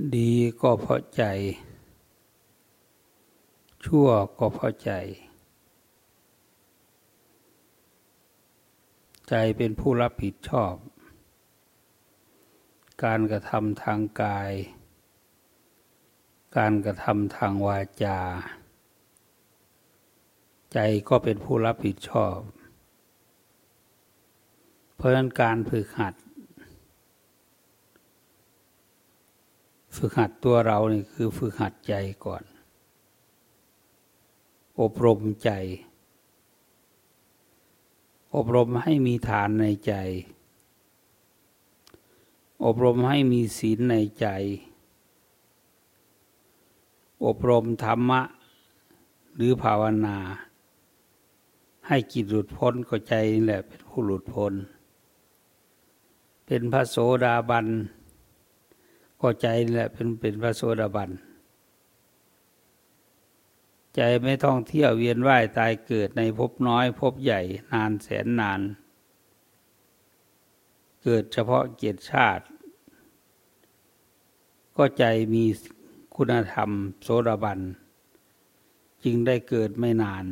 ดีก็เพราะใจชั่วก็เพราะใจใจเป็นผู้รับผิดชอบการกระทำทางกายการกระทำทางวาจาใจก็เป็นผู้รับผิดชอบเพราะฉะนั้นการฝึกหัดตัวเรานี่คือฝึกหัดใจก่อนอบรมใจอบรมให้มีฐานในใจอบรมให้มีศีลในใจอบรมธรรมะหรือภาวนาให้จิตหลุดพ้นก็ใจนี่แหละเป็นผู้หลุดพ้นเป็นพระโสดาบันก็ใจนี่แหละเป็นพระโสดาบันใจไม่ท่องเที่ยวเวียนว่ายตายเกิดในภพน้อยภพใหญ่นานแสนนานเกิดเฉพาะเกียรติชาติก็ใจมีคุณธรรมโสดาบันจึงได้เกิดไม่นาน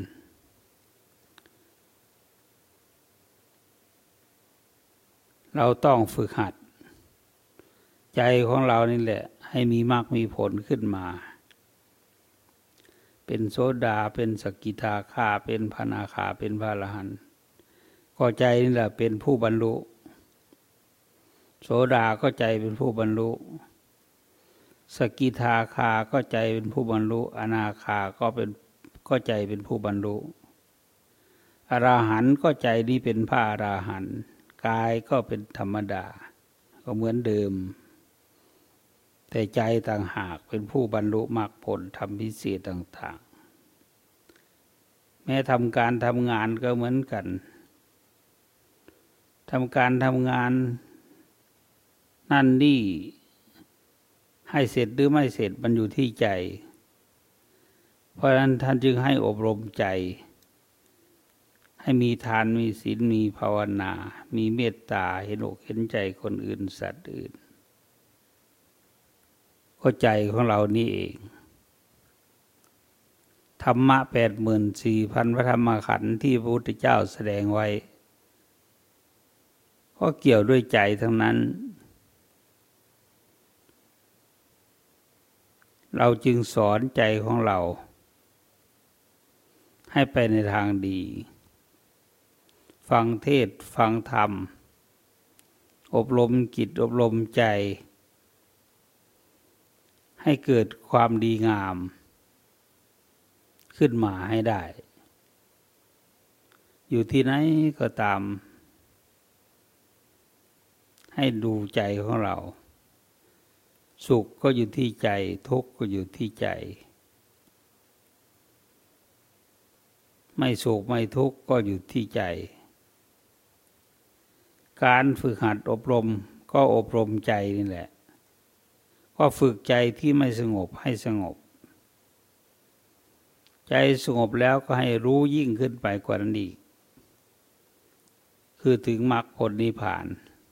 เราต้องฝึกหัดใจของเรานี่แหละให้มีมรรคมีผลขึ้นมาเป็นโสดาเป็นสกิทาคาเป็นพระอนาคาเป็นพระอรหันต์ก็ใจนี่แหละเป็นผู้บรรลุโสดาก็ใจเป็นผู้บรรลุสกิทาคาก็ใจเป็นผู้บรรลุอนาคาก็ใจเป็นผู้บรรลุอรหันต์ก็ใจนี้เป็นพระอรหันต์กายก็เป็นธรรมดาก็เหมือนเดิมแต่ใจต่างหากเป็นผู้บรรลุมรรคผลธรรมพิเศษต่างๆแม้ทำการทำงานก็เหมือนกันทำการทำงานนั่นนี่ให้เสร็จหรือไม่เสร็จมันอยู่ที่ใจเพราะฉะนั้นท่านจึงให้อบรมใจให้มีทานมีศีลมีภาวนามีเมตตาเห็นอกเห็นใจคนอื่นสัตว์อื่นก็ใจของเรานี่เองธรรมะ 84,000 พระธรรมขันธ์ที่พระพุทธเจ้าแสดงไว้ก็เกี่ยวด้วยใจทั้งนั้นเราจึงสอนใจของเราให้ไปในทางดีฟังเทศน์ฟังธรรมอบรมจิตอบรมใจให้เกิดความดีงามขึ้นมาให้ได้อยู่ที่ไหนก็ตามให้ดูใจของเราสุขก็อยู่ที่ใจทุกข์ก็อยู่ที่ใจไม่สุขไม่ทุกข์ก็อยู่ที่ใจการฝึกหัดอบรมก็อบรมใจนี่แหละก็ฝึกใจที่ไม่สงบให้สงบใจสงบแล้วก็ให้รู้ยิ่งขึ้นไปกว่านั้นอีกคือถึงมรรคผลนิพพาน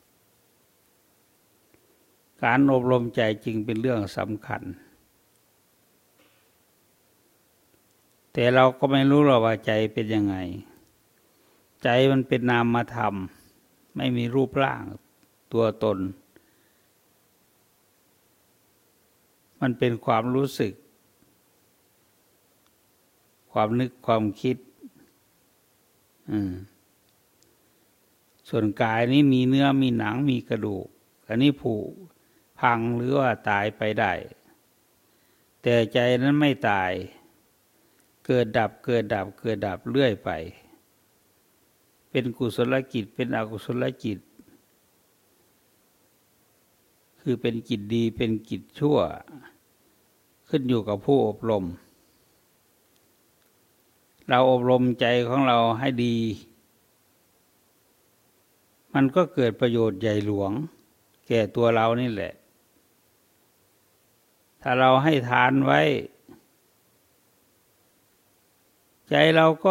การอบรมใจจึงเป็นเรื่องสำคัญแต่เราก็ไม่รู้หรอกว่าใจเป็นยังไงใจมันเป็นนามธรรมไม่มีรูปร่างตัวตนมันเป็นความรู้สึกความนึกความคิดส่วนกายนี้มีเนื้อมีหนังมีกระดูกอันนี้ผุพังหรือว่าตายไปได้แต่ใจนั้นไม่ตายเกิดดับเกิดดับเกิดดับเรื่อยไปเป็นกุศลจิตเป็นอกุศลจิตคือเป็นจิตดีเป็นจิตชั่วขึ้นอยู่กับผู้อบรมเราอบรมใจของเราให้ดีมันก็เกิดประโยชน์ใหญ่หลวงแก่ตัวเรานี่แหละถ้าเราให้ทานไว้ใจเราก็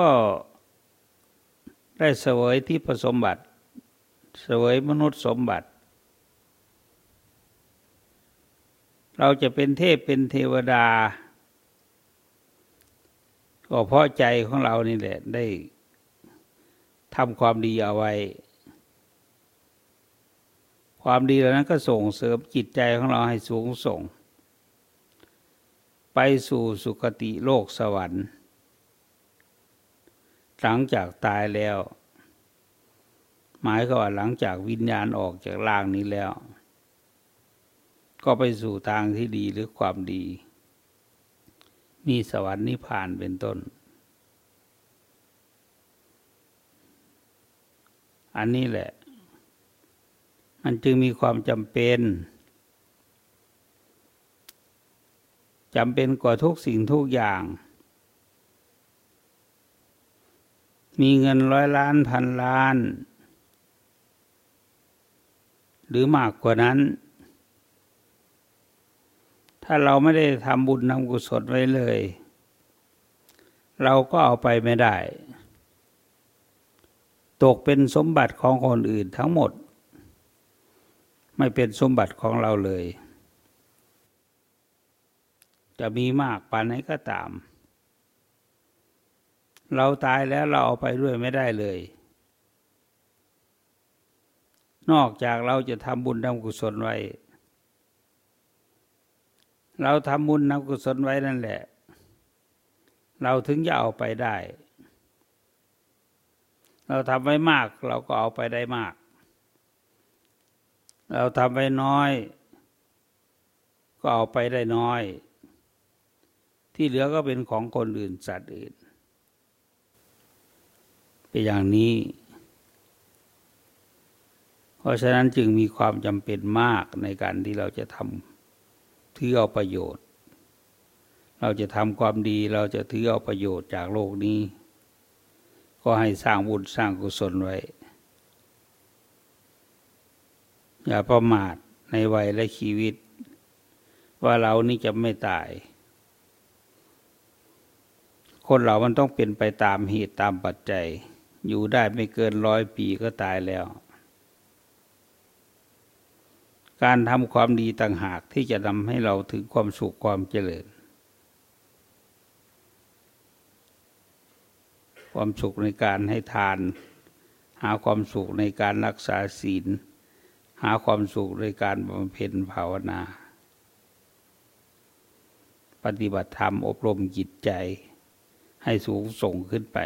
ได้เสวยที่สมบัติเสวยมนุษย์สมบัติเราจะเป็นเทพเป็นเทวดาก็เพราะใจของเรานี่แหละได้ทำความดีเอาไว้ความดีเหล่านั้นก็ส่งเสริมจิตใจของเราให้สูงส่งไปสู่สุคติโลกสวรรค์หลังจากตายแล้วหมายก็ว่าหลังจากวิญญาณออกจากร่างนี้แล้วก็ไปสู่ทางที่ดีหรือความดีมีสวรรค์นิพพานเป็นต้นอันนี้แหละมันจึงมีความจำเป็นกว่าทุกสิ่งทุกอย่างมีเงิน100 ล้านพันล้านหรือมากกว่านั้นถ้าเราไม่ได้ทำบุญทำกุศลไว้เลยเราก็เอาไปไม่ได้ตกเป็นสมบัติของคนอื่นทั้งหมดไม่เป็นสมบัติของเราเลยจะมีมากปานไหนก็ตามเราตายแล้วเราเอาไปด้วยไม่ได้เลยนอกจากเราจะทำบุญทำกุศลไว้เราทำบุญทำกุศลไว้นั่นแหละเราถึงจะเอาไปได้เราทำไว้มากเราก็เอาไปได้มากเราทำไว้น้อยก็เอาไปได้น้อยที่เหลือก็เป็นของคนอื่นสัตว์อื่นเป็นอย่างนี้เพราะฉะนั้นจึงมีความจำเป็นมากในการที่เราจะทำถือเอาประโยชน์เราจะทำความดีเราจะถือเอาประโยชน์จากโลกนี้ก็ให้สร้างบุญสร้างกุศลไว้อย่าประมาทในวัยและชีวิตว่าเรานี่จะไม่ตายคนเรามันต้องเป็นไปตามเหตุตามปัจจัยอยู่ได้ไม่เกิน100 ปีก็ตายแล้วการทำความดีต่างหากที่จะทำให้เราถึงความสุขความเจริญความสุขในการให้ทานหาความสุขในการรักษาศีลหาความสุขในการบำเพ็ญภาวนาปฏิบัติธรรมอบรมจิตใจให้สูงส่งขึ้นไป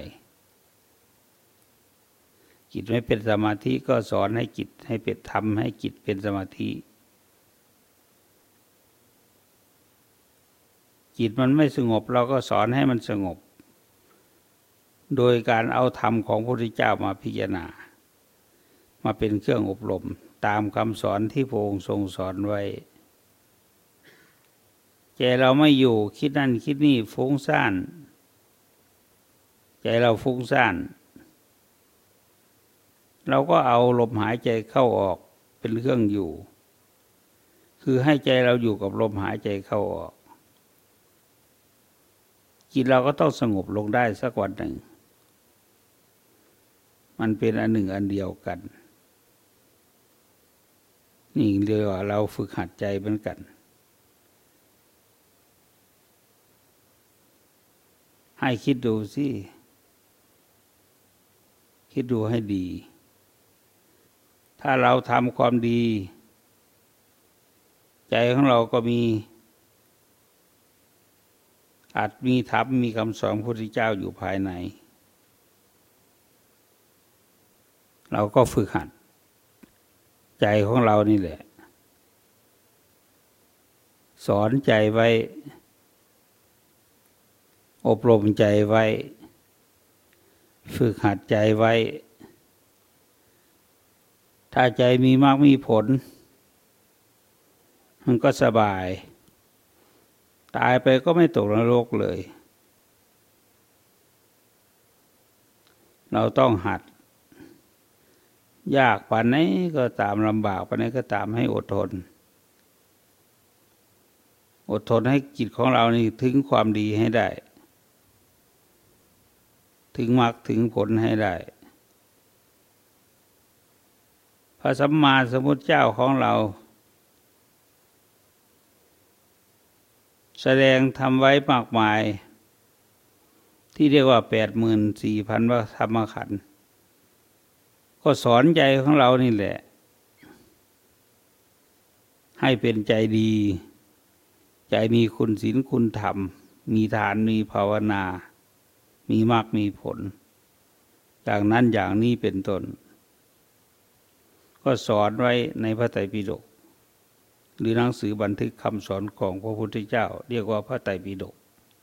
จิตไม่เป็นสมาธิก็สอนให้จิตให้เป็นธรรมให้จิตเป็นสมาธิจิตมันไม่สงบเราก็สอนให้มันสงบโดยการเอาธรรมของพระพุทธเจ้ามาพิจารณามาเป็นเครื่องอบรมตามคำสอนที่พระองค์ทรงสอนไว้ใจเราไม่อยู่คิดนั่นคิดนี่ฟุ้งซ่านใจเราฟุ้งซ่านเราก็เอาลมหายใจเข้าออกเป็นเครื่องอยู่คือให้ใจเราอยู่กับลมหายใจเข้าออกจิตเราก็ต้องสงบลงได้สักวันหนึ่งมันเป็นอันหนึ่งอันเดียวกันนี่เรียกว่าเราฝึกหัดใจเหมือนกันให้คิดดูสิคิดดูให้ดีถ้าเราทำความดีใจของเราก็อาจมีธรรมมีคำสอนพระพุทธเจ้าอยู่ภายในเราก็ฝึกหัดใจของเรานี่แหละสอนใจไว้อบรมใจไว้ฝึกหัดใจไว้ถ้าใจมีมรรคมีผลมันก็สบายตายไปก็ไม่ตกนรกเลยเราต้องหัดยากปานไหนก็ตามลำบากปานไหนก็ตามให้อดทนให้จิตของเรานี่ถึงความดีให้ได้ถึงมรรคถึงผลให้ได้พระสัมมาสัมพุทธเจ้าของเราแสดงทำไว้มากมายที่เรียกว่า 84,000 พระธรรมขันธ์ก็สอนใจของเรานี่แหละให้เป็นใจดีใจมีคุณศีลคุณธรรมมีทานมีภาวนามีมรรคมีผลอย่างนั้นอย่างนี้เป็นต้นก็สอนไว้ในพระไตรปิฎกหรือหนังสือบันทึกคำสอนของพระพุทธเจ้าเรียกว่าพระไตรปิฎก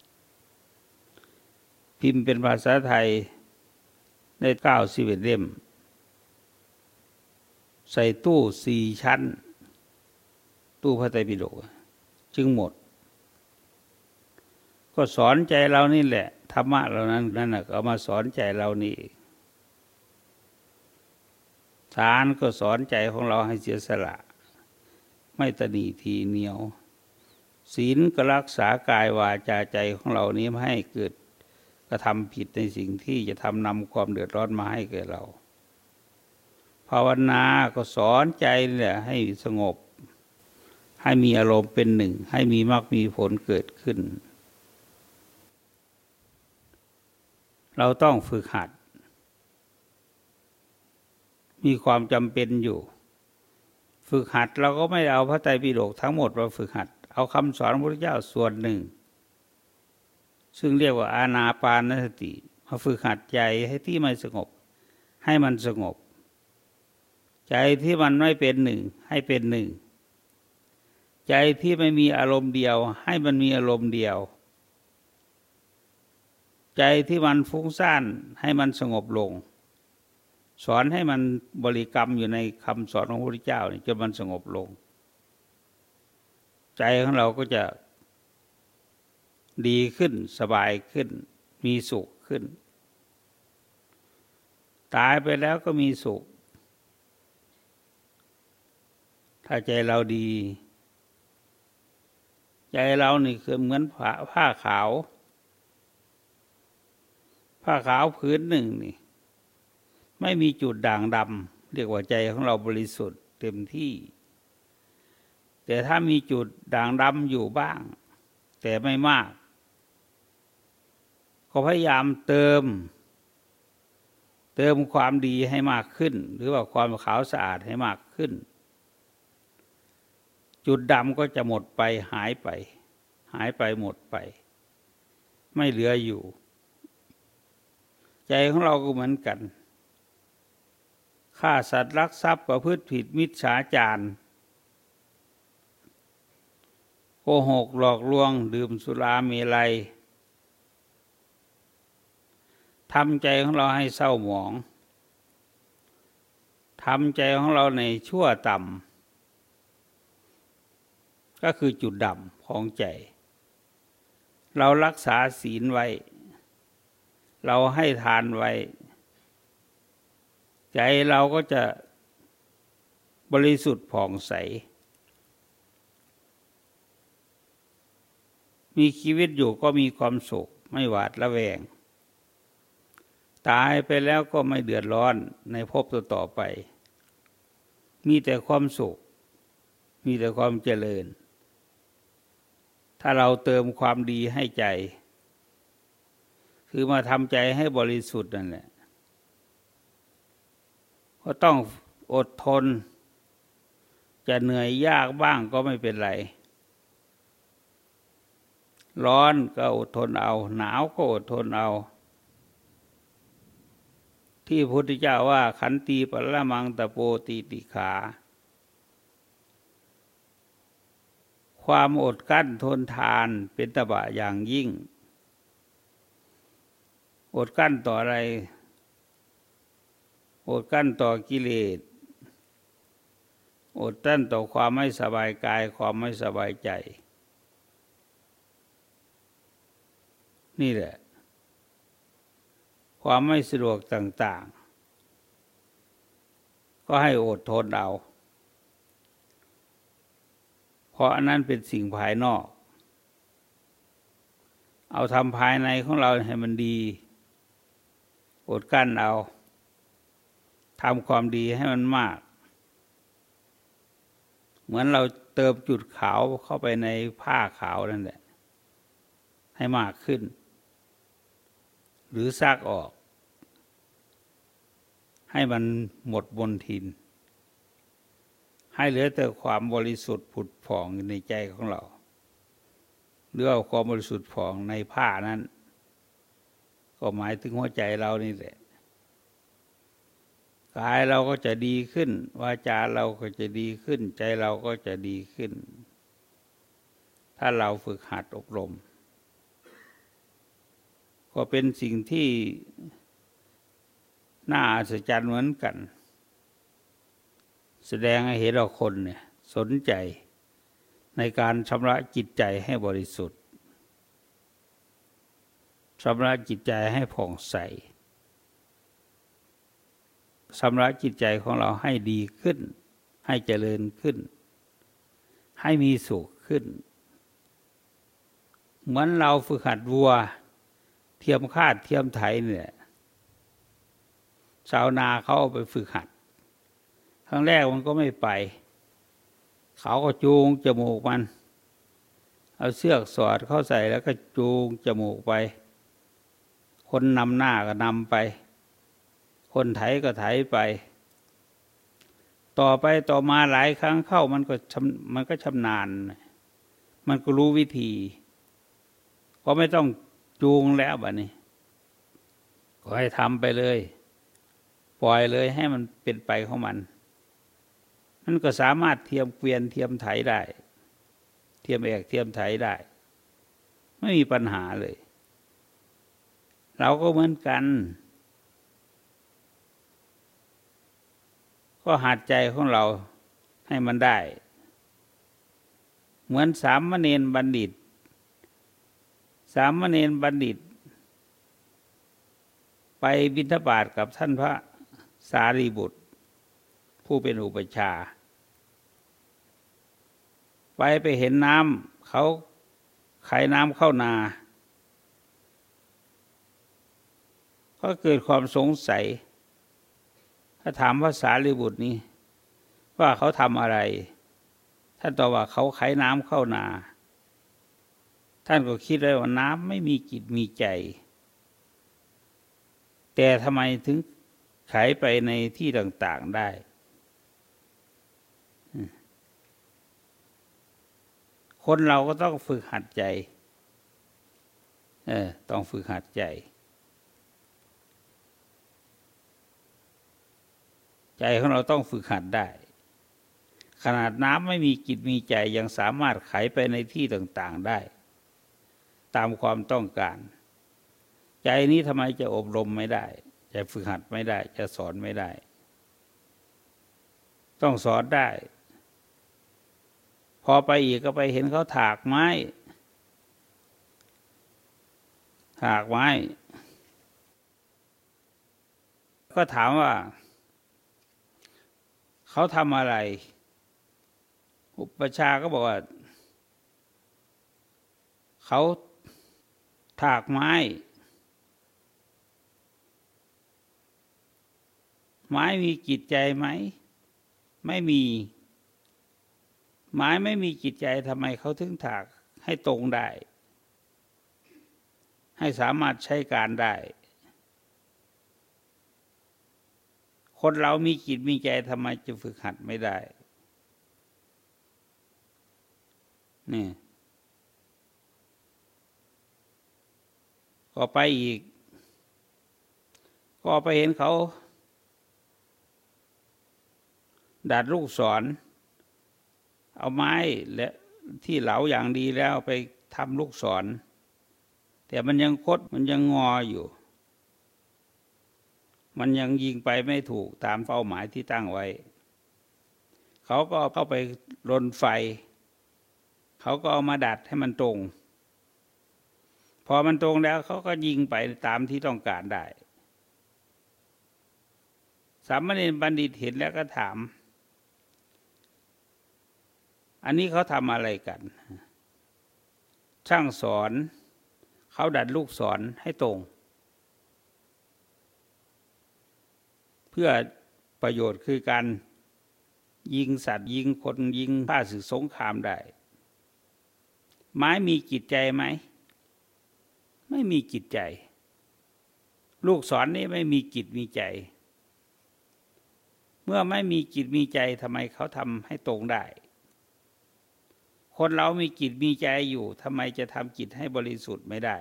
พิมพ์เป็นภาษาไทยได้91 เล่มใส่ตู้4 ชั้นตู้พระไตรปิฎกจึงหมดก็สอนใจเรานี่แหละธรรมะเหล่านั้นเอามาสอนใจเรานี่ทานก็สอนใจของเราให้เสียสละไม่ตนีทีเหนียวศีลก็รักษากายวาจาใจของเรานี้ไม่ให้เกิดกระทำผิดในสิ่งที่จะทำนำความเดือดร้อนมาให้แก่เราภาวนาก็สอนใจเนี่ยให้สงบให้มีอารมณ์เป็นหนึ่งให้มีมรรคมีผลเกิดขึ้นเราต้องฝึกหัดมีความจำเป็นอยู่ฝึกหัดเราก็ไม่เอาพระไตรปิฎกทั้งหมดมาฝึกหัดเอาคำสอนพระพุทธเจ้าส่วนหนึ่งซึ่งเรียกว่าอานาปานสติมาฝึกหัดใจให้ที่มันสงบให้มันสงบใจที่มันไม่เป็นหนึ่งให้เป็นหนึ่งใจที่ไม่มีอารมณ์เดียวให้มันมีอารมณ์เดียวใจที่มันฟุ้งซ่านให้มันสงบลงสอนให้มันบริกรรมอยู่ในคำสอนของพระพุทธเจ้าจนมันสงบลงใจของเราก็จะดีขึ้นสบายขึ้นมีสุขขึ้นตายไปแล้วก็มีสุขถ้าใจเราดีใจเรานี่คือเหมือนผ้าขาวผืนหนึ่งนี่ไม่มีจุดด่างดำเรียกว่าใจของเราบริสุทธิ์เต็มที่แต่ถ้ามีจุดด่างดำอยู่บ้างแต่ไม่มากก็พยายามเติมความดีให้มากขึ้นหรือว่าความขาวสะอาดให้มากขึ้นจุดดำก็จะหมดไปหายไปหมดไปไม่เหลืออยู่ใจของเราก็เหมือนกันฆ่าสัตว์ลักทรัพย์ประพฤติผิดมิจฉาจารโกหกหลอกลวงดื่มสุราเมลัยทำใจของเราให้เศร้าหมองทำใจของเราในชั่วต่ำก็คือจุดดำของใจเรารักษาศีลไว้เราให้ทานไว้ใจเราก็จะบริสุทธิ์ผ่องใสมีชีวิตอยู่ก็มีความสุขไม่หวาดระแวงตายไปแล้วก็ไม่เดือดร้อนในภพต่อไปมีแต่ความสุขมีแต่ความเจริญถ้าเราเติมความดีให้ใจคือมาทำใจให้บริสุทธิ์นั่นแหละก็ต้องอดทนจะเหนื่อยยากบ้างก็ไม่เป็นไรร้อนก็อดทนเอาหนาวก็อดทนเอาที่พระพุทธเจ้าว่าขันติปรมังตโปติติขาความอดกั้นทนทานเป็นตบะอย่างยิ่งอดกั้นต่ออะไรอดกั้นต่อกิเลสอดกั้นต่อความไม่สบายกายความไม่สบายใจนี่แหละความไม่สะดวกต่างๆก็ให้อดทนเอาเพราะอันนั้นเป็นสิ่งภายนอกเอาทำภายในของเราให้มันดีอดกั้นเอาทำความดีให้มันมากเหมือนเราเติมจุดขาวเข้าไปในผ้าขาวนั่นแหละให้มากขึ้นหรือซักออกให้มันหมดมลทินให้เหลือแต่ความบริสุทธิ์ผุดผ่องในใจของเราหรือเอาความบริสุทธิ์ผ่องในผ้านั้นก็หมายถึงหัวใจเรานี่แหละกายเราก็จะดีขึ้นวาจาเราก็จะดีขึ้นใจเราก็จะดีขึ้นถ้าเราฝึกหัดอบรมก็เป็นสิ่งที่น่าอัศจรรย์เหมือนกันแสดงให้เห็นว่าคนเนี่ยสนใจในการชำระจิตใจให้บริสุทธิ์ชำระจิตใจให้ผ่องใสชำระจิตใจของเราให้ดีขึ้นให้เจริญขึ้นให้มีสุขขึ้นเหมือนเราฝึกหัดวัวเทียมคาดเทียมไถเนี่ยชาวนาเขาเอาไปฝึกหัดครั้งแรกมันก็ไม่ไปเขาก็จูงจมูกมันเอาเชือกสอดเข้าใส่แล้วก็จูงจมูกไปคนนำหน้าก็นำไปคนไถก็ไถไปต่อไปต่อมาหลายครั้งเข้ามันก็ชำนาญมันก็รู้วิธีก็ไม่ต้องจูงแล้วบัดนี้ก็ให้ทำไปเลยปล่อยเลยให้มันเป็นไปของมันก็สามารถเทียมเกวียนเทียมไถได้เทียมแอกเทียมไถได้ไม่มีปัญหาเลยเราก็เหมือนกันก็หัดใจของเราให้มันได้เหมือนสามเณรบัณฑิตไปบิณฑบาตกับท่านพระสารีบุตรผู้เป็นอุปัชฌาย์ไปเห็นน้ำเขาขายน้ำเข้านาก็เกิดความสงสัยถ้าถามพระสารีบุตรนี้ว่าเขาทำอะไรท่านตอบว่าเขาขายน้ำเข้านาท่านก็คิดเลยว่าน้ำไม่มีจิตมีใจแต่ทำไมถึงขายไปในที่ต่างๆได้คนเราก็ต้องฝึกหัดใจต้องฝึกหัดใจใจของเราต้องฝึกหัดได้ขนาดน้ำไม่มีจิตมีใจยังสามารถไขไปในที่ต่างๆได้ตามความต้องการใจนี้ทำไมจะอบรมไม่ได้จะฝึกหัดไม่ได้จะสอนไม่ได้ต้องสอนได้พอไปอีกก็ไปเห็นเขาถากไม้ก็ถามว่าเขาทำอะไรอุปัชฌาย์ก็บอกว่าเขาถากไม้มีจิตใจไหมไม่มีไม้ไม่มีจิตใจทำไมเขาถึงถากให้ตรงได้ให้สามารถใช้การได้คนเรามีจิตมีใจทำไมจะฝึกหัดไม่ได้นี่ก็ไปอีกก็ไปเห็นเขาดัดลูกศรเอาไม้และที่เหลาอย่างดีแล้วไปทำลูกศรแต่มันยังคดมันยังงออยู่มันยังยิงไปไม่ถูกตามเป้าหมายที่ตั้งไว้เขาก็เข้าไปรนไฟเขาก็เอามาดัดให้มันตรงพอมันตรงแล้วเขาก็ยิงไปตามที่ต้องการได้สามเณรบัณฑิตเห็นแล้วก็ถามอันนี้เขาทำอะไรกันช่างสอนเขาดัดลูกศรให้ตรงเพื่อประโยชน์คือการยิงสัตว์ยิงคนยิงฆ่าศึกสงครามได้ไม้มีจิตใจไหมไม่มีจิตใจลูกศรนี่ไม่มีจิตมีใจเมื่อไม่มีจิตมีใจทำไมเขาทำให้ตรงได้คนเรามีจิตมีใจอยู่ทำไมจะทำจิตให้บริสุทธิ์ไม่ได้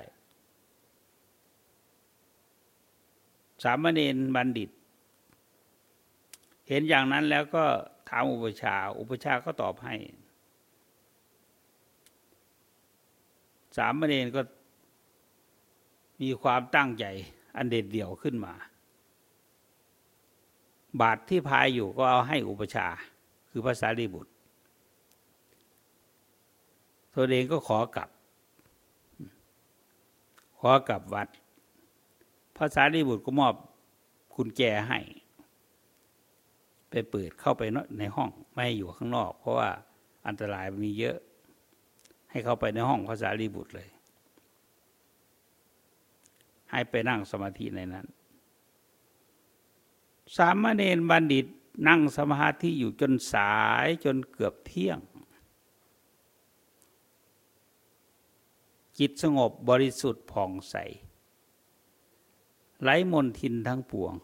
สามเณรบัณฑิตเห็นอย่างนั้นแล้วก็ถามอุปชฌาย์ก็ตอบให้สามเณรก็มีความตั้งใจอันเด็ดเดี่ยวขึ้นมาบาตรที่พายอยู่ก็เอาให้อุปชฌาย์คือพระสารีบุตรตัวเองก็ขอกลับวัดพระสารีบุตรก็มอบกุญแจให้ไปเปิดเข้าไปในห้องไม่ให้อยู่ข้างนอกเพราะว่าอันตรายมีเยอะให้เข้าไปในห้องพระสารีบุตรเลยให้ไปนั่งสมาธิในนั้นสามเณรบัณฑิตนั่งสมาธิอยู่จนสายจนเกือบเที่ยงจิตสงบบริสุทธิ์ผ่องใสไร้มลทินทั้งปวง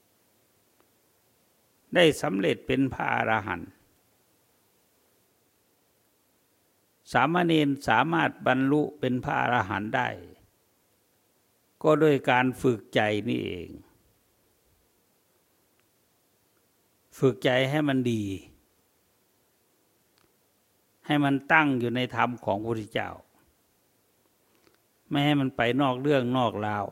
ได้สำเร็จเป็นพระอรหันต์สามเณรสามารถบรรลุเป็นพระอรหันต์ได้ก็โดยการฝึกใจนี่เองฝึกใจให้มันดีให้มันตั้งอยู่ในธรรมของพระพุทธเจ้าไม่ให้มันไปนอกเรื่องนอกราว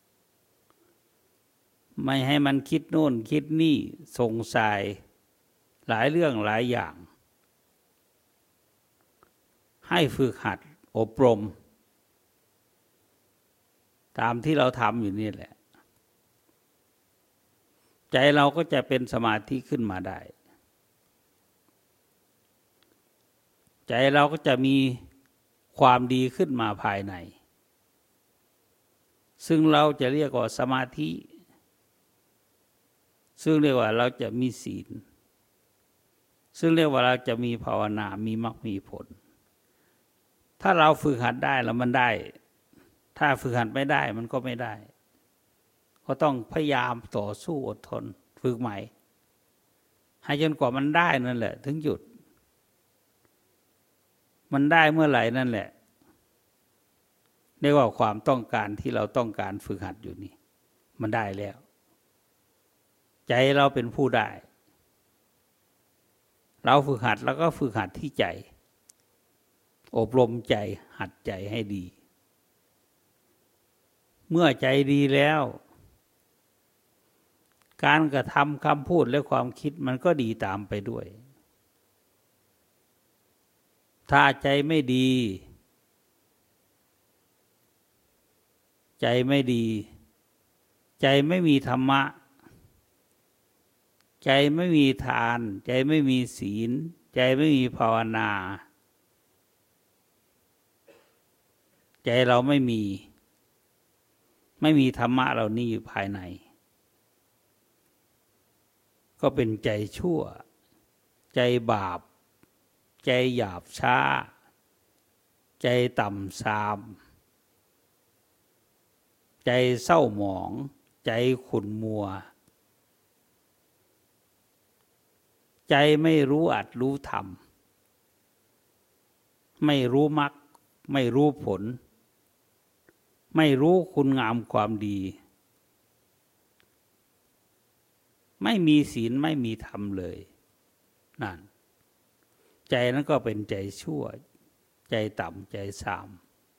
ไม่ให้มันคิดโน่นคิดนี่สงสัยหลายเรื่องหลายอย่างให้ฝึกหัดอบรมตามที่เราทำอยู่นี่แหละใจเราก็จะเป็นสมาธิขึ้นมาได้ใจเราก็จะมีความดีขึ้นมาภายในซึ่งเราจะเรียกว่าสมาธิซึ่งเรียกว่าเราจะมีศีลซึ่งเรียกว่าเราจะมีภาวนามีมรรคมีผลถ้าเราฝึกหัดได้แล้วมันได้ถ้าฝึกหัดไม่ได้มันก็ไม่ได้ก็ต้องพยายามต่อสู้อดทนฝึกใหม่ให้จนกว่ามันได้นั่นแหละถึงหยุดมันได้เมื่อไหร่นั่นแหละเรียกว่าความต้องการที่เราต้องการฝึกหัดอยู่นี่มันได้แล้วใจเราเป็นผู้ได้เราฝึกหัดแล้วก็ฝึกหัดที่ใจอบรมใจหัดใจให้ดีเมื่อใจดีแล้วการกระทำคำพูดและความคิดมันก็ดีตามไปด้วยถ้าใจไม่ดีใจไม่ดีใจไม่มีธรรมะใจไม่มีทานใจไม่มีศีลใจไม่มีภาวนาใจเราไม่มีธรรมะเหล่านี้อยู่ภายในก็เป็นใจชั่วใจบาปใจหยาบช้าใจต่ำทรามใจเศร้าหมองใจขุ่นมัวใจไม่รู้อัดรู้ธรรมไม่รู้มรรคไม่รู้ผลไม่รู้คุณงามความดีไม่มีศีลไม่มีธรรมเลยนั่นใจนั้นก็เป็นใจชั่วใจต่ำใจทราม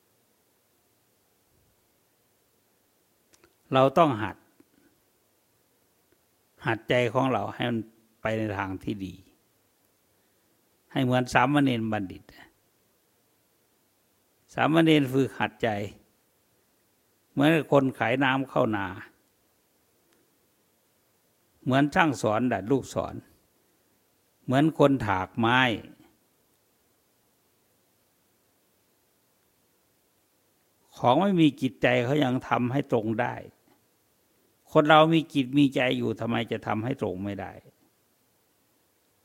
เราต้องหัดใจของเราให้มันไปในทางที่ดีให้เหมือนสามเณรบัณฑิตสามเณรฝึกหัดใจเหมือนคนขายน้ำเข้านาเหมือนช่างสอนดัดลูกศรเหมือนคนถากไม้ของไม่มีจิตใจเขายังทำให้ตรงได้คนเรามีจิตมีใจอยู่ทำไมจะทำให้ตรงไม่ได้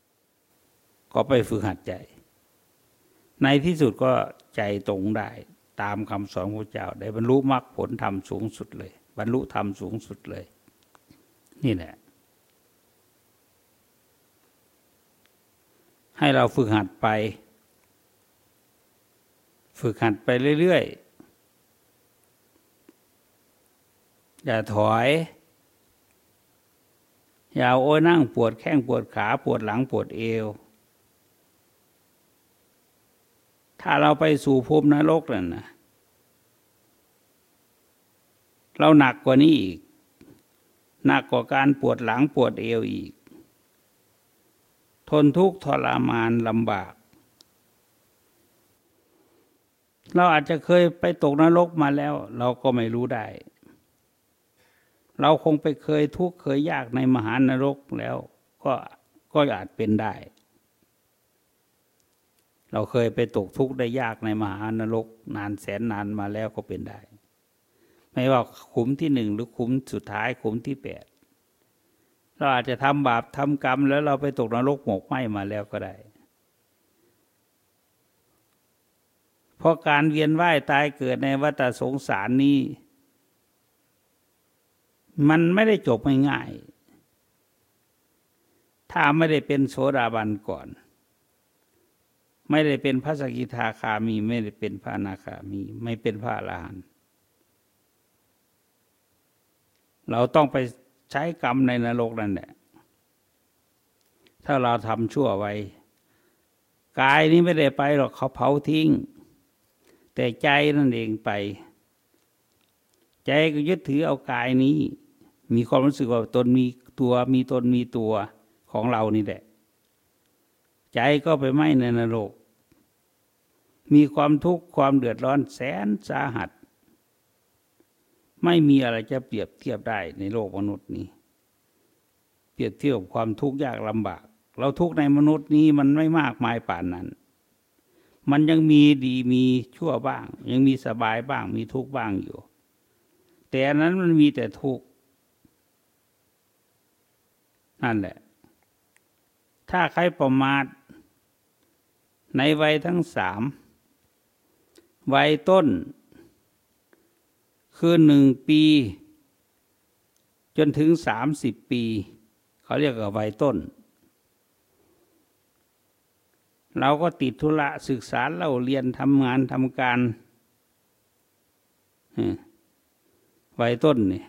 ก็ไปฝึกหัดใจในที่สุดก็ใจตรงได้ตามคำสอนของพระเจ้าได้บรรลุมรรคผลธรรมสูงสุดเลยบรรลุธรรมสูงสุดเลยนี่แหละให้เราฝึกหัดไปเรื่อยๆอย่าถอยอย่าโอ้ยนั่งปวดแข้งปวดขาปวดหลังปวดเอวถ้าเราไปสู่ภพนรกนั่นนะเราหนักกว่านี้อีกหนักกว่าการปวดหลังปวดเอวอีกทนทุกข์ทรมานลำบากเราอาจจะเคยไปตกนรกมาแล้วเราก็ไม่รู้ได้เราคงไปเคยทุกข์เคยยากในมหานรกแล้วก็อาจเป็นได้เราเคยไปตกทุกข์ได้ยากในมหานรกนานแสนนานมาแล้วก็เป็นได้ไม่ว่าขุมที่1หรือขุมสุดท้ายขุมที่8เราอาจจะทำบาปทำกรรมแล้วเราไปตกนรกหมกไหม้มาแล้วก็ได้เพราะการเวียนว่ายตายเกิดในวัฏสงสารนี้มันไม่ได้จบง่ายๆถ้าไม่ได้เป็นโสดาบันก่อนไม่ได้เป็นพระสกิทาคามีไม่ได้เป็นพระอนาคามีไม่เป็นพระอรหันต์เราต้องไปใช้กรรมในนรกนั่นแหละถ้าเราทำชั่วไว้กายนี้ไม่ได้ไปหรอกเขาเผาทิ้งแต่ใจนั่นเองไปใจก็ยึดถือเอากายนี้มีความรู้สึกว่าตนมีตัวมีตนมีตัวของเรานี่แหละใจก็ไปไหม้ในนรกมีความทุกข์ความเดือดร้อนแสนสาหัสไม่มีอะไรจะเปรียบเทียบได้ในโลกมนุษย์นี้เปรียบเทียบกับความทุกข์ยากลำบากเราทุกข์ในมนุษย์นี้มันไม่มากมายป่านนั้นมันยังมีดีมีชั่วบ้างยังมีสบายบ้างมีทุกข์บ้างอยู่แต่อันนั้นมันมีแต่ทุกข์นั่นแหละถ้าใครประมาทในวัยทั้ง3วัยต้นคือ1 ปีจนถึง30 ปีเขาเรียกว่าวัยต้นเราก็ติดธุระศึกษาเล่าเรียนทำงานทำการวัยต้นนี่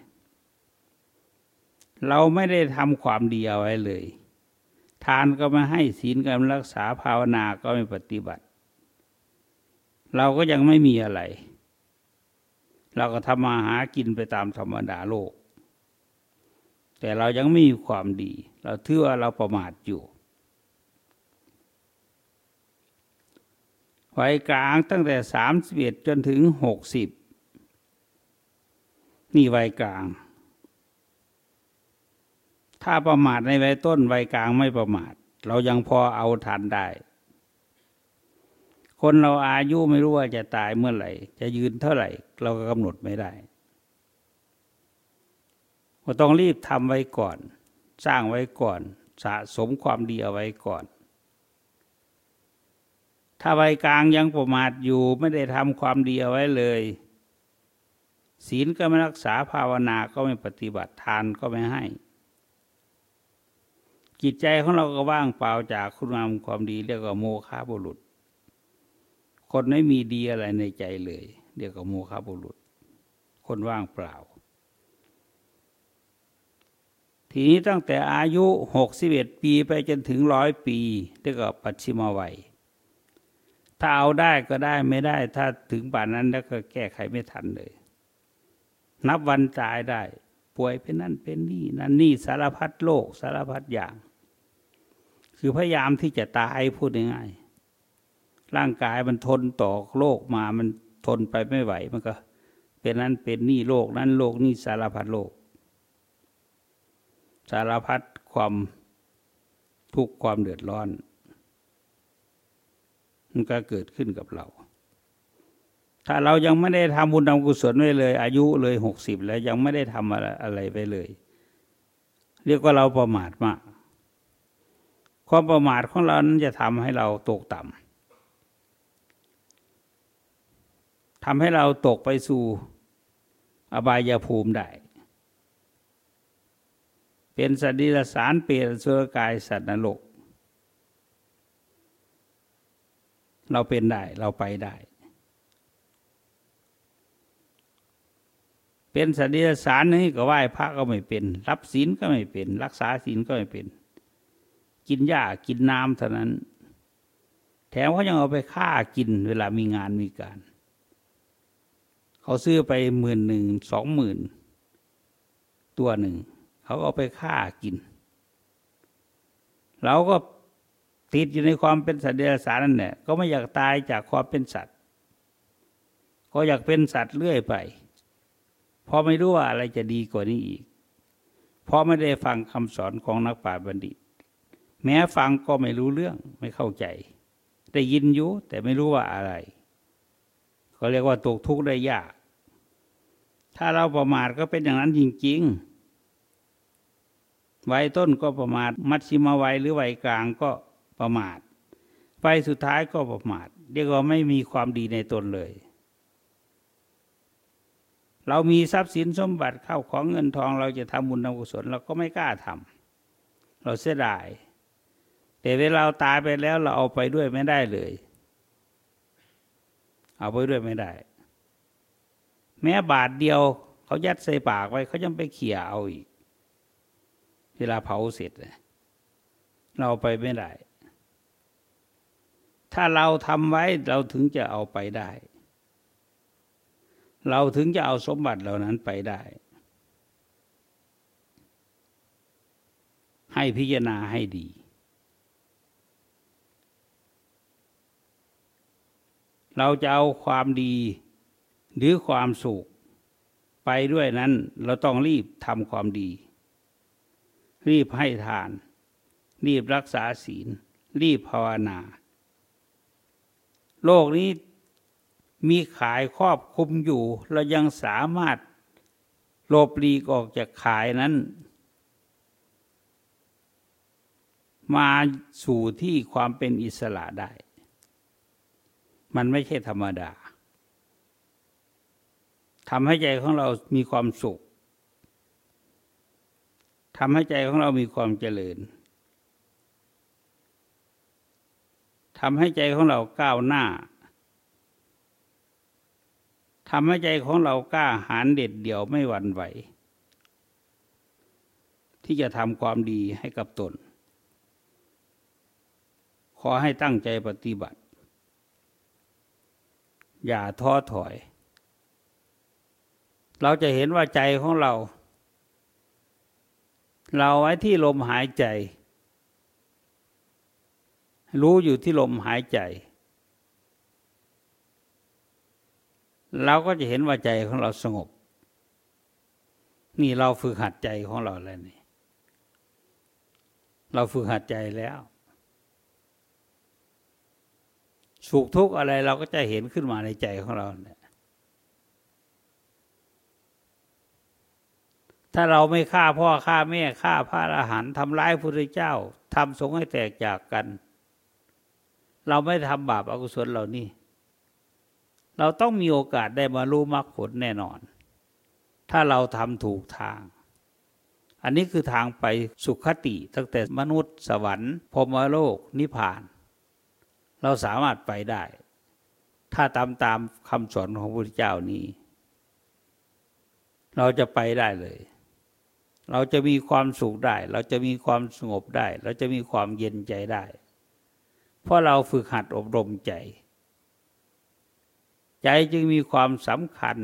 เราไม่ได้ทำความดีเอาไว้เลยทานก็ไม่ให้ศีลก็ไม่รักษาภาวนาก็ไม่ปฏิบัติเราก็ยังไม่มีอะไรเราก็ทำมาหากินไปตามธรรมดาโลกแต่เรายังไม่มีความดีเราถือว่าเราประมาทอยู่วัยกลางตั้งแต่31จนถึง60นี่วัยกลางถ้าประมาทในวัยต้นวัยกลางไม่ประมาทเรายังพอเอาทันได้คนเราอายุไม่รู้ว่าจะตายเมื่อไหร่จะยืนเท่าไหร่เราก็กำหนดไม่ได้ก็ต้องรีบทำไว้ก่อนสร้างไว้ก่อนสะสมความดีเอาไว้ก่อนถ้าวัยกลางยังประมาทอยู่ไม่ได้ทำความดีเอาไว้เลยศีลก็ไม่รักษาภาวนาก็ไม่ปฏิบัติทานก็ไม่ให้จิตใจของเราก็ว่างเปล่าจากคุณงามความดีเรียกว่าโมฆะบุรุษคนไม่มีดีอะไรในใจเลยเรียกว่าโมฆะบุรุษคนว่างเปล่าทีนี้ตั้งแต่อายุ61 ปีไปจนถึง100 ปีเรียกว่าปัจฉิมวัยถ้าเอาได้ก็ได้ไม่ได้ถ้าถึงป่านนั้นแล้วก็แก้ไขไม่ทันเลยนับวันตายได้ป่วยเป็นนั่นเป็นนี่นั่นนี่สารพัดโรคสารพัดอย่างคือพยายามที่จะตายพูดง่ายๆร่างกายมันทนต่อโรคมามันทนไปไม่ไหวมันก็เป็นนั่นเป็นนี่โรคนั้นโรคนี่สารพัดโรคสารพัดความทุกข์ความเดือดร้อนมันก็เกิดขึ้นกับเราถ้าเรายังไม่ได้ทำบุญทำกุศลไว้เลยอายุเลย60แล้วยังไม่ได้ทำอะไรไปเลยเรียกว่าเราประมาทมากความประมาทของเรานั้นจะทำให้เราตกต่ำทำให้เราตกไปสู่อบายภูมิได้เป็นสัตว์เดรัจฉานเปรตอสุรกายสัตว์นรกเราเป็นได้เราไปได้เป็นสัตว์เดรัจฉานนี่ก็ไหว้พระก็ไม่เป็นรับศีลก็ไม่เป็นรักษาศีลก็ไม่เป็นกินหญ้ากินน้ำเท่านั้นแถมเขายังเอาไปฆ่ากินเวลามีงานมีการเขาซื้อไป11,000 20,000ตัวหนึ่งเขาเอาไปฆ่ากินเราก็ติดอยู่ในความเป็นสัตว์เดรัจฉานนั่นแหละก็ไม่อยากตายจากความเป็นสัตว์ก็อยากเป็นสัตว์เรื่อยไปเพราะไม่รู้ว่าอะไรจะดีกว่านี้อีกเพราะไม่ได้ฟังคำสอนของนักปราชญ์บัณฑิตแม้ฟังก็ไม่รู้เรื่องไม่เข้าใจได้ยินอยู่แต่ไม่รู้ว่าอะไรเขาเรียกว่าตกทุกข์ได้ยากถ้าเราประมาทก็เป็นอย่างนั้นจริงๆวัยต้นก็ประมาทมัชฌิมวัยหรือวัยกลางก็ประมาทวัยสุดท้ายก็ประมาทเรียกว่าไม่มีความดีในตนเลยเรามีทรัพย์สินสมบัติเข้าของเงินทองเราจะทำบุญทำกุศลเราก็ไม่กล้าทำเราเสียดายแต่เวลาเราตายไปแล้วเราเอาไปด้วยไม่ได้เลยเอาไปด้วยไม่ได้แม้บาทเดียวเขายัดใส่ปากไว้เขายังไปเขี่ยเอาอีกเวลาเผาเสร็จเราเอาไปไม่ได้ถ้าเราทำไว้เราถึงจะเอาไปได้เราถึงจะเอาสมบัติเหล่านั้นไปได้ให้พิจารณาให้ดีเราจะเอาความดีหรือความสุขไปด้วยนั้นเราต้องรีบทำความดีรีบให้ทานรีบรักษาศีลรีบภาวนาโลกนี้มีขายครอบคลุมอยู่เรายังสามารถหลบหลีกออกจากขายนั้นมาสู่ที่ความเป็นอิสระได้มันไม่ใช่ธรรมดาทำให้ใจของเรามีความสุขทำให้ใจของเรามีความเจริญทำให้ใจของเราก้าวหน้าทำให้ใจของเรากล้าหาญเด็ดเดี่ยวไม่หวั่นไหวที่จะทำความดีให้กับตนขอให้ตั้งใจปฏิบัติอย่าท้อถอยเราจะเห็นว่าใจของเราไว้ที่ลมหายใจรู้อยู่ที่ลมหายใจเราก็จะเห็นว่าใจของเราสงบนี่เราฝึกหัดใจของเราแล้วนี่เราฝึกหัดใจแล้วสุขทุกข์อะไรเราก็จะเห็นขึ้นมาในใจของเราเนี่ยถ้าเราไม่ฆ่าพ่อฆ่าแม่ฆ่าพระอรหันต์ทำร้ายพระพุทธเจ้าทำสงฆ์ให้แตกจากกันเราไม่ทำบาปอกุศลเหล่านี้เราต้องมีโอกาสได้มารู้มรรคผลแน่นอนถ้าเราทำถูกทางอันนี้คือทางไปสุขติตั้งแต่มนุษย์สวรรค์พรหมโลกนิพพานเราสามารถไปได้ถ้าตามคำสอนของพระพุทธเจ้านี้เราจะไปได้เลยเราจะมีความสุขได้เราจะมีความสงบได้เราจะมีความเย็นใจได้เพราะเราฝึกหัดอบรมใจจึงมีความสำคัญ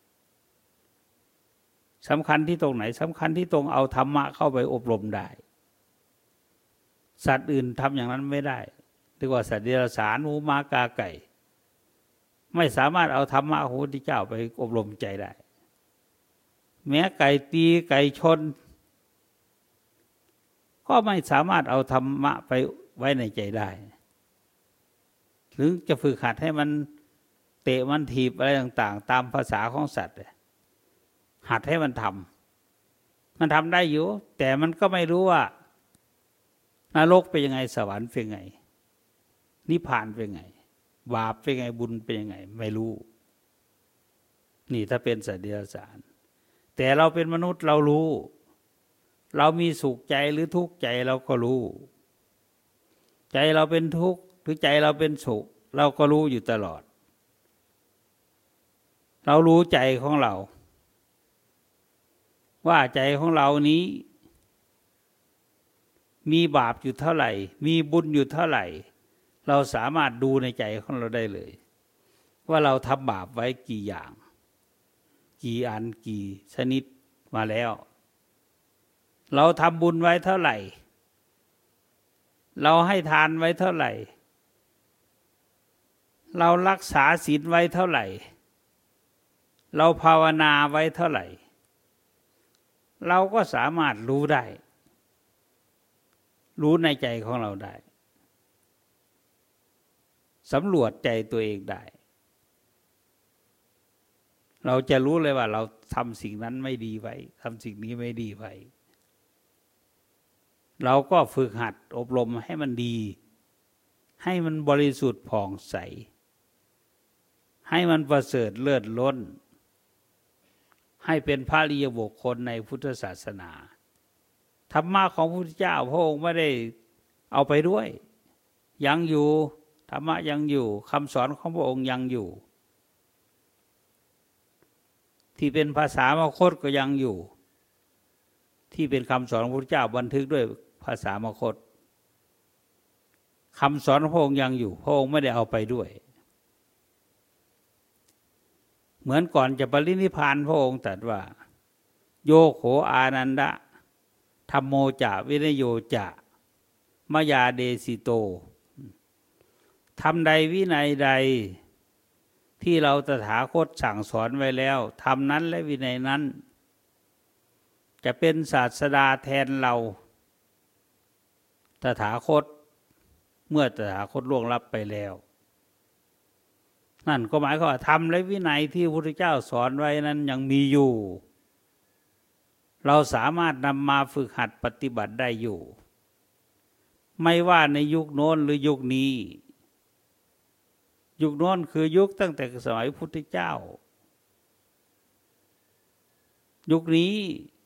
ที่ตรงไหนสำคัญที่ตรงเอาธรรมะเข้าไปอบรมได้สัตว์อื่นทำอย่างนั้นไม่ได้เรียกว่าสัตว์เดรัจฉานหมูหมากาไก่ไม่สามารถเอาธรรมะของพระพุทธเจ้าไปอบรมใจได้แม้ไก่ตีไก่ชนก็ไม่สามารถเอาธรรมะไปไว้ในใจได้หรือจะฝึกหัดให้มันเตะมันถีบอะไรต่างๆตามภาษาของสัตว์หัดให้มันทำได้อยู่แต่มันก็ไม่รู้ว่านรกเป็นยังไงสวรรค์เป็นยังไงนิพพานเป็นยังไงบาปเป็นยังไงบุญเป็นยังไงไม่รู้นี่ถ้าเป็นสัตว์เดรัจฉานแต่เราเป็นมนุษย์เรารู้เรามีสุขใจหรือทุกข์ใจเราก็รู้ใจเราเป็นทุกข์หรือใจเราเป็นสุขเราก็รู้อยู่ตลอดเรารู้ใจของเราว่าใจของเรานี้มีบาปอยู่เท่าไหร่มีบุญอยู่เท่าไหร่เราสามารถดูในใจของเราได้เลยว่าเราทำบาปไว้กี่อย่างกี่อันกี่ชนิดมาแล้วเราทำบุญไว้เท่าไหร่เราให้ทานไว้เท่าไหร่เรารักษาศีลไว้เท่าไหร่เราภาวนาไว้เท่าไหร่เราก็สามารถรู้ได้รู้ในใจของเราได้สำรวจใจตัวเองได้เราจะรู้เลยว่าเราทำสิ่งนั้นไม่ดีไว้ทำสิ่งนี้ไม่ดีไว้เราก็ฝึกหัดอบรมให้มันดีให้มันบริสุทธิ์ผ่องใสให้มันประเสริฐเลิศล้นให้เป็นพระอริยบุคคลในพุทธศาสนาธรรมะของพระพุทธเจ้าพระองค์ไม่ได้เอาไปด้วยยังอยู่ธรรมะยังอยู่คำสอนของพระองค์ยังอยู่ที่เป็นภาษามคธก็ยังอยู่ที่เป็นคำสอนของพระพุทธเจ้าบันทึกด้วยภาษามคธคำสอนของพระองค์ยังอยู่พระองค์ไม่ได้เอาไปด้วยเหมือนก่อนจะปรินิพพานพระองค์ตรัสว่าโยโขอานันดะธัมโมจะวินโยจะมยาเดสิโตธรรมใดวินัยใดที่เราตถาคตสั่งสอนไว้แล้วธรรมนั้นและวินัยนั้นจะเป็นศาสดาแทนเราตถาคตเมื่อตถาคตล่วงลับไปแล้วนั่นก็หมายความว่าธรรมและวินัยที่พระพุทธเจ้าสอนไว้นั้นยังมีอยู่เราสามารถนำมาฝึกหัดปฏิบัติได้อยู่ไม่ว่าในยุคโน้นหรือยุคนี้ยุคโน้นคือยุคตั้งแต่สมัยพุทธเจ้ายุคนี้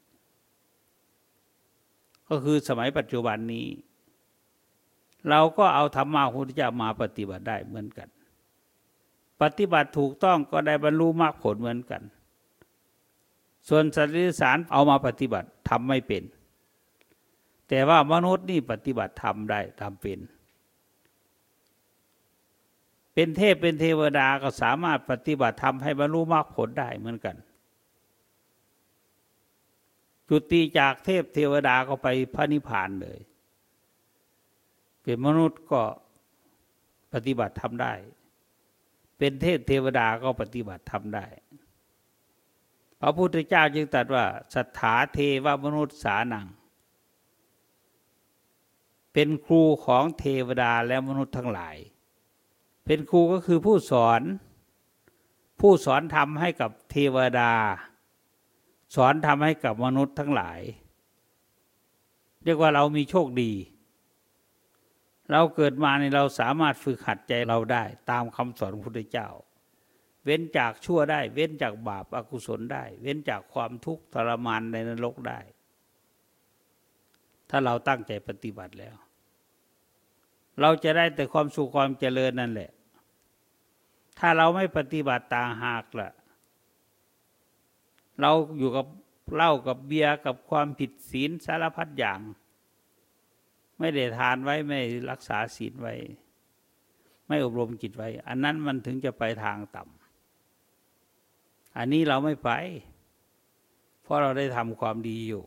ก็คือสมัยปัจจุบันนี้เราก็เอาธรรมะของพระพุทธเจ้ามาปฏิบัติได้เหมือนกันปฏิบัติถูกต้องก็ได้บรรลุมรรคผลเหมือนกันส่วนสัตว์เดรัจฉานเอามาปฏิบัติทำไม่เป็นแต่ว่ามนุษย์นี่ปฏิบัติทำได้ทำเป็นเทพเป็นเทวดาก็สามารถปฏิบัติทำให้บรรลุมรรคผลได้เหมือนกันจุติจากเทพเทวดาก็ไปพระนิพพานเลยเป็นมนุษย์ก็ปฏิบัติทำได้เป็นเทพเทวดาก็ปฏิบัติทำได้พระพุทธเจ้าจึงตรัสว่าสัทธาเทวมนุษย์สานังเป็นครูของเทวดาและมนุษย์ทั้งหลายเป็นครูก็คือผู้สอนธรรมให้กับเทวดาสอนธรรมให้กับมนุษย์ทั้งหลายเรียกว่าเรามีโชคดีเราเกิดมาในเราสามารถฝึกหัดใจเราได้ตามคำสอนของพระพุทธเจ้าเว้นจากชั่วได้เว้นจากบาปอกุศลได้เว้นจากความทุกข์ทรมานในนรกได้ถ้าเราตั้งใจปฏิบัติแล้วเราจะได้แต่ความสุขความเจริญนั่นแหละถ้าเราไม่ปฏิบัติต่างหากล่ะเราอยู่กับเหล้ากับเบียร์กับความผิดศีลสารพัดอย่างไม่ได้ทานไว้ไม่รักษาศีลไว้ไม่อบรมจิตไว้อันนั้นมันถึงจะไปทางต่ำอันนี้เราไม่ไปเพราะเราได้ทำความดีอยู่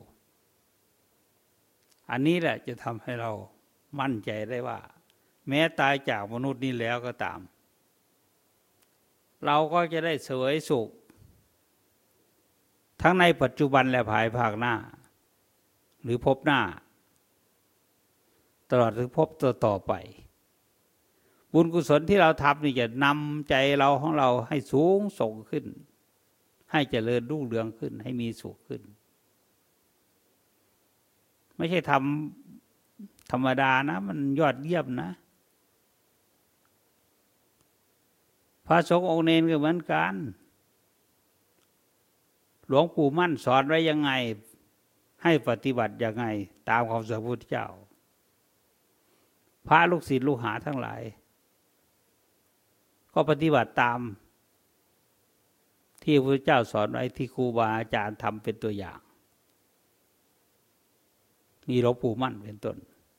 อันนี้แหละจะทำให้เรามั่นใจได้ว่าแม้ตายจากมนุษย์นี้แล้วก็ตามเราก็จะได้เสวยสุขทั้งในปัจจุบันและภายภาคหน้าหรือภพหน้าตลอดถึงภพต่อไปบุญกุศลที่เราทำนี่จะนำใจเราของเราให้สูงส่งขึ้นให้เจริญรุ่งเรืองขึ้นให้มีสุขขึ้นไม่ใช่ทำธรรมดานะมันยอดเยี่ยมนะพระสงฆ์องค์เนรก็เหมือนกันหลวงปู่มั่นสอนไว้ยังไงให้ปฏิบัติยังไงตามคำสอนพระพุทธเจ้าพระลูกศิษย์ลูกหาทั้งหลายก็ปฏิบัติตามที่พระพุทธเจ้าสอนไว้ที่ครูบาอาจารย์ทำเป็นตัวอย่างมีหลวงปู่มั่นเป็นต้น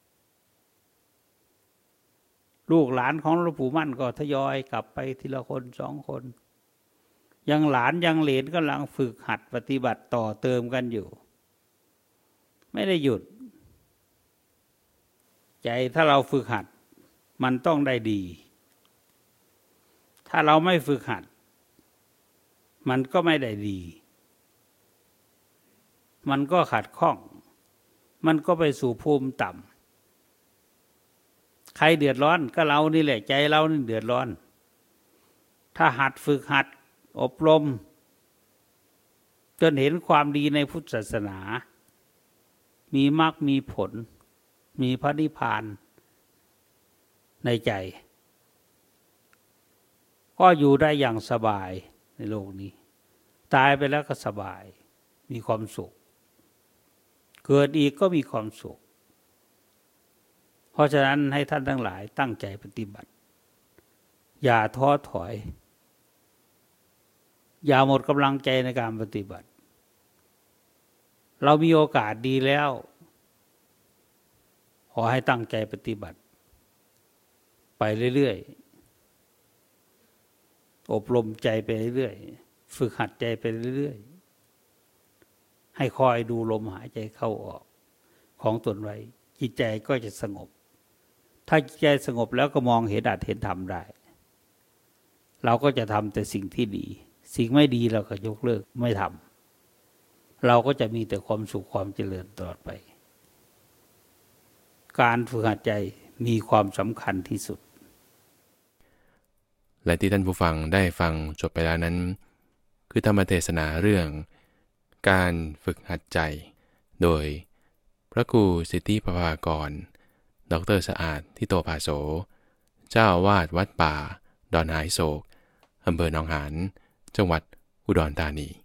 ลูกหลานของหลวงปู่มั่นก็ทยอยกลับไปทีละคน2 คนยังหลานยังเหลนกำลังฝึกหัดปฏิบัติต่อเติมกันอยู่ไม่ได้หยุดใจถ้าเราฝึกหัดมันต้องได้ดีถ้าเราไม่ฝึกหัดมันก็ไม่ได้ดีมันก็ขัดข้องมันก็ไปสู่ภูมิต่ำใครเดือดร้อนก็เรานี่แหละใจเรานี่เดือดร้อนถ้าหัดฝึกหัดอบรมจนเห็นความดีในพุทธศาสนามีมรรคมีผลมีพระนิพพานในใจก็อยู่ได้อย่างสบายในโลกนี้ตายไปแล้วก็สบายมีความสุขเกิดอีกก็มีความสุขเพราะฉะนั้นให้ท่านทั้งหลายตั้งใจปฏิบัติอย่าท้อถอยอย่าหมดกำลังใจในการปฏิบัติเรามีโอกาสดีแล้วขอให้ตั้งใจปฏิบัติไปเรื่อยๆอบรมใจไปเรื่อยๆฝึกหัดใจไปเรื่อยๆให้คอยดูลมหายใจเข้าออกของตนไว้จิตใจก็จะสงบถ้าจิตใจสงบแล้วก็มองเห็นอาจเห็นธรรมได้เราก็จะทำแต่สิ่งที่ดีสิ่งไม่ดีเราก็ยกเลิกไม่ทำเราก็จะมีแต่ความสุขความเจริญตลอดไปการฝึกหัดใจมีความสำคัญที่สุดและที่ท่านผู้ฟังได้ฟังจบไปแล้วนั้นคือธรรมเทศนาเรื่องการฝึกหัดใจโดยพระครูสิทธิปภากรดร.สะอาดทิโตภาโสเจ้าอาวาสวัดป่าดอนหายโศกอำเภอหนองหานจังหวัดอุดรธานี